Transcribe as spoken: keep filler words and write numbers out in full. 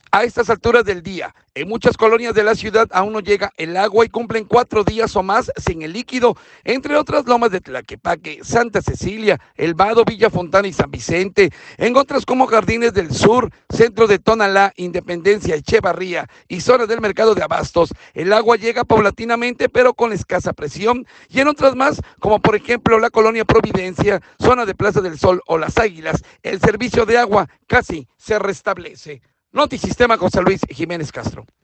A estas alturas del día, en muchas colonias de la ciudad aún no llega el agua y cumplen cuatro días o más sin el líquido, entre otras lomas de Tlaquepaque, Santa Cecilia, El Vado, Villa Fontana y San Vicente. En otras como Jardines del Sur, centro de Tonalá, Independencia, Echevarría y zona del mercado de abastos, el agua llega paulatinamente pero con escasa presión. Y en otras más, como por ejemplo la colonia Providencia, zona de Plaza del Sol o Las Águilas, el servicio de agua casi se restablece. Notisistema José Luis Jiménez Castro.